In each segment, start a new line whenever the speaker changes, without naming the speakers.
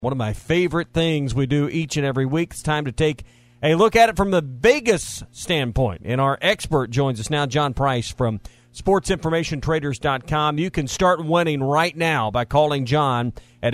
One of my favorite things we do each and every week. It's time to take a look at it from the Vegas standpoint. And our expert joins us now, John Price from SportsInformationTraders.com. You can start winning right now by calling John at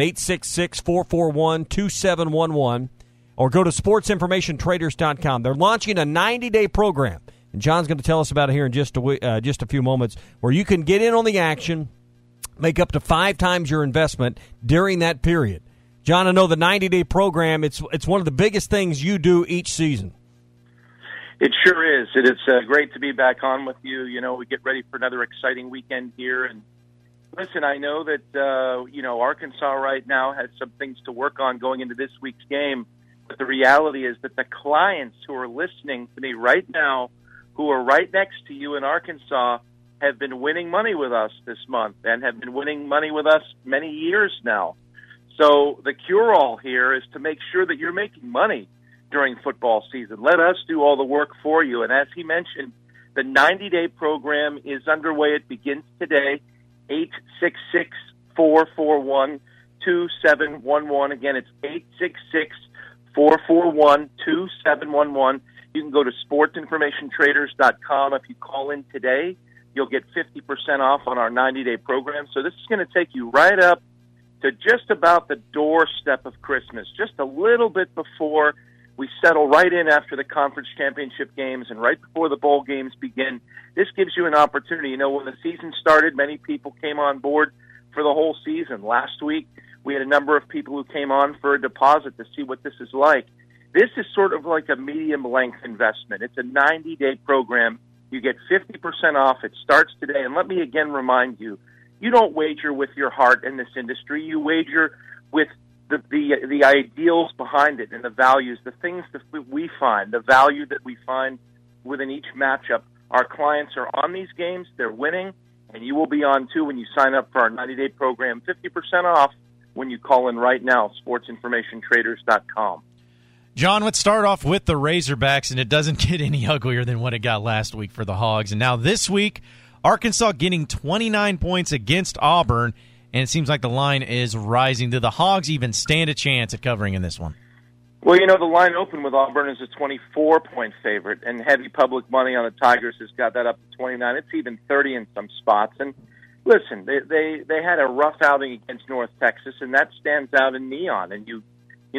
866-441-2711 or go to SportsInformationTraders.com. They're launching a 90-day program, and John's going to tell us about it here in just a few moments, where you can get in on the action, make up to 5 times your investment during that period. John, I know the 90-day program, it's one of the biggest things you do each season.
It sure is. It is great to be back on with you. You know, we get ready for another exciting weekend here. And listen, I know that, Arkansas right now has some things to work on going into this week's game. But the reality is that the clients who are listening to me right now, who are right next to you in Arkansas, have been winning money with us this month and have been winning money with us many years now. So the cure-all here is to make sure that you're making money during football season. Let us do all the work for you. And as he mentioned, the 90-day program is underway. It begins today, 866-441-2711. Again, it's 866-441-2711. You can go to SportsInformationTraders.com. If you call in today, you'll get 50% off on our 90-day program. So this is going to take you right up to just about the doorstep of Christmas, just a little bit before we settle right in after the conference championship games and right before the bowl games begin. This gives you an opportunity. You know, when the season started, many people came on board for the whole season. Last week, we had a number of people who came on for a deposit to see what this is like. This is sort of like a medium-length investment. It's a 90-day program. You get 50% off. It starts today. And let me again remind you, you don't wager with your heart in this industry. You wager with the ideals behind it and the values, the things that we find, the value that we find within each matchup. Our clients are on these games. They're winning, and you will be on, too, when you sign up for our 90-day program. 50% off when you call in right now, SportsInformationTraders.com.
John, let's start off with the Razorbacks, and it doesn't get any uglier than what it got last week for the Hogs. And now this week, Arkansas getting 29 points against Auburn, and it seems like the line is rising. Do the Hogs even stand a chance at covering in this one?
Well, you know, the line open with Auburn is a 24-point favorite, and heavy public money on the Tigers has got that up to 29. It's even 30 in some spots. And listen, they had a rough outing against North Texas, and that stands out in neon. And you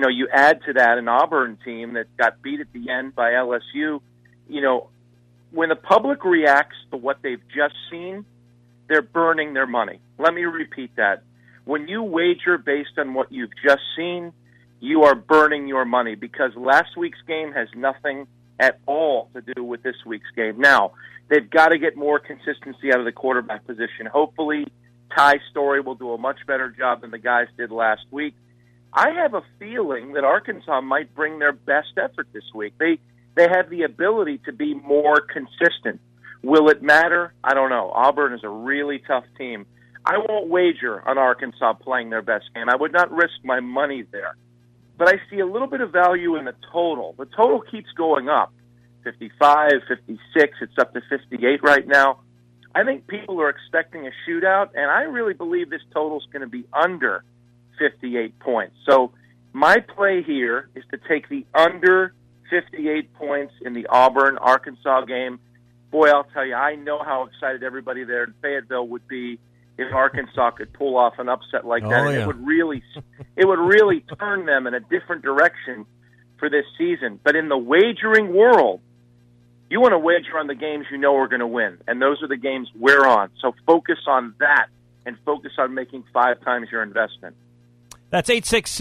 add to that an Auburn team that got beat at the end by LSU. You know, when the public reacts to what they've just seen, they're burning their money. Let me repeat that. When you wager based on what you've just seen, you are burning your money, because last week's game has nothing at all to do with this week's game. Now, they've got to get more consistency out of the quarterback position. Hopefully, Ty Storey will do a much better job than the guys did last week. I have a feeling that Arkansas might bring their best effort this week. They have the ability to be more consistent. Will it matter? I don't know. Auburn is a really tough team. I won't wager on Arkansas playing their best game. I would not risk my money there. But I see a little bit of value in the total. The total keeps going up. 55, 56, it's up to 58 right now. I think people are expecting a shootout, and I really believe this total is going to be under 58 points. So my play here is to take the under 58 points in the Auburn-Arkansas game. Boy, I'll tell you, I know how excited everybody there in Fayetteville would be if Arkansas could pull off an upset like that.
Oh, yeah.
It would really turn them in a different direction for this season. But in the wagering world, you want to wager on the games you know are going to win, and those are the games we're on. So focus on that and focus on making 5 times your investment.
That's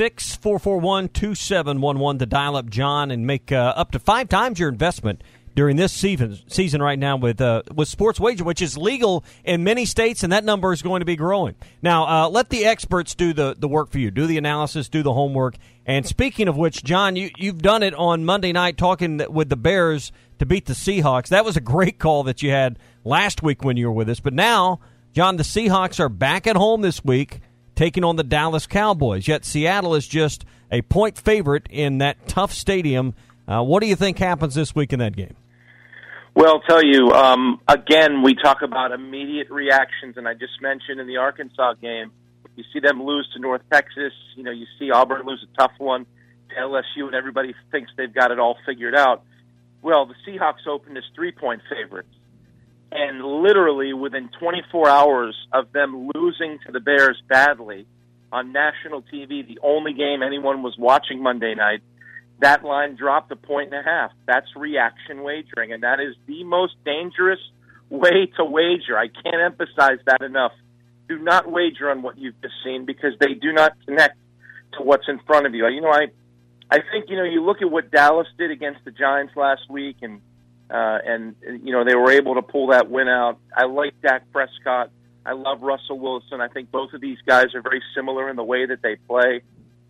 866-441-2711 to dial up John and make up to 5 times your investment during this season right now with sports wager, which is legal in many states, and that number is going to be growing. Now, let the experts do the work for you. Do the analysis, do the homework. And speaking of which, John, you've done it on Monday night talking with the Bears to beat the Seahawks. That was a great call that you had last week when you were with us. But now, John, the Seahawks are back at home this week taking on the Dallas Cowboys. Yet Seattle is just a point favorite in that tough stadium. What do you think happens this week in that game?
Well, I'll tell you, again, we talk about immediate reactions, and I just mentioned in the Arkansas game, You see them lose to North Texas. You see Auburn lose a tough one to LSU, and everybody thinks they've got it all figured out. Well, the Seahawks opened as 3-point favorites. And literally within 24 hours of them losing to the Bears badly on national TV, the only game anyone was watching Monday night, that line dropped 1.5. That's reaction wagering, and that is the most dangerous way to wager. I can't emphasize that enough. Do not wager on what you've just seen because they do not connect to what's in front of you. I think, you look at what Dallas did against the Giants last week, and they were able to pull that win out. I like Dak Prescott. I love Russell Wilson. I think both of these guys are very similar in the way that they play.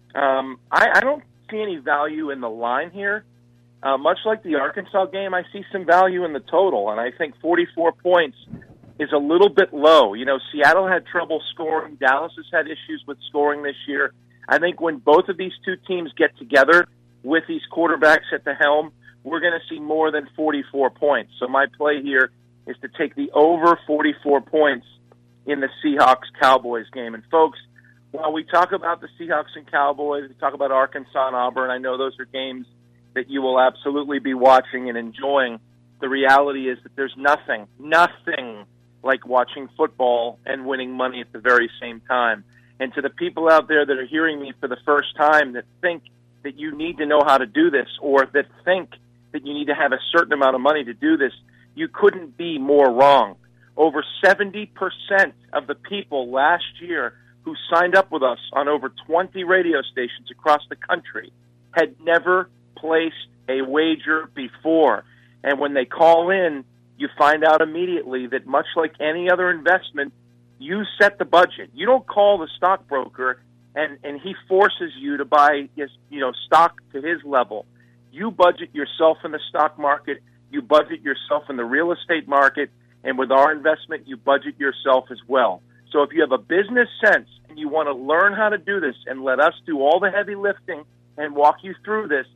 I don't see any value in the line here. Much like the Arkansas game, I see some value in the total, and I think 44 points is a little bit low. Seattle had trouble scoring. Dallas has had issues with scoring this year. I think when both of these two teams get together with these quarterbacks at the helm, we're going to see more than 44 points. So my play here is to take the over 44 points in the Seahawks-Cowboys game. And, folks, while we talk about the Seahawks and Cowboys, we talk about Arkansas and Auburn, I know those are games that you will absolutely be watching and enjoying. The reality is that there's nothing like watching football and winning money at the very same time. And to the people out there that are hearing me for the first time that think that you need to know how to do this or that think that you need to have a certain amount of money to do this, you couldn't be more wrong. Over 70% of the people last year who signed up with us on over 20 radio stations across the country had never placed a wager before. And when they call in, you find out immediately that much like any other investment, you set the budget. You don't call the stockbroker and he forces you to buy stock to his level. You budget yourself in the stock market. You budget yourself in the real estate market. And with our investment, you budget yourself as well. So if you have a business sense and you want to learn how to do this and let us do all the heavy lifting and walk you through this,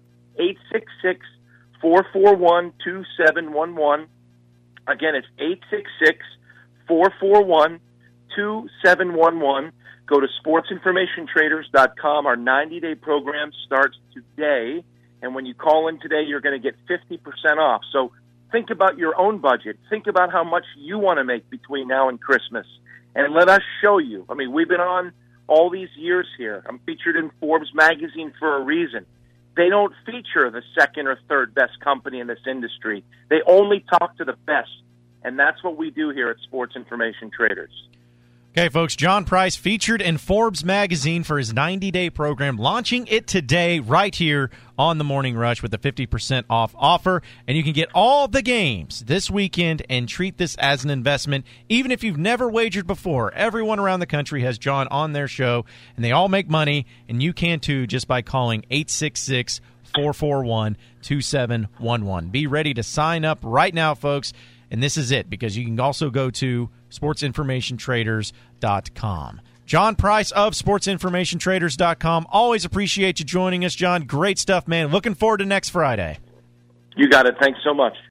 866-441-2711. Again, it's 866-441-2711. Go to sportsinformationtraders.com. Our 90-day program starts today. And when you call in today, you're going to get 50% off. So think about your own budget. Think about how much you want to make between now and Christmas. And let us show you. I mean, we've been on all these years here. I'm featured in Forbes magazine for a reason. They don't feature the second or third best company in this industry. They only talk to the best. And that's what we do here at Sports Information Traders.
Okay, folks, John Price featured in Forbes magazine for his 90-day program, launching it today right here on The Morning Rush with a 50% off offer. And you can get all the games this weekend and treat this as an investment, even if you've never wagered before. Everyone around the country has John on their show, and they all make money, and you can too just by calling 866-441-2711. Be ready to sign up right now, folks. And this is it, because you can also go to sportsinformationtraders.com. John Price of sportsinformationtraders.com. Always appreciate you joining us, John. Great stuff, man. Looking forward to next Friday.
You got it. Thanks so much.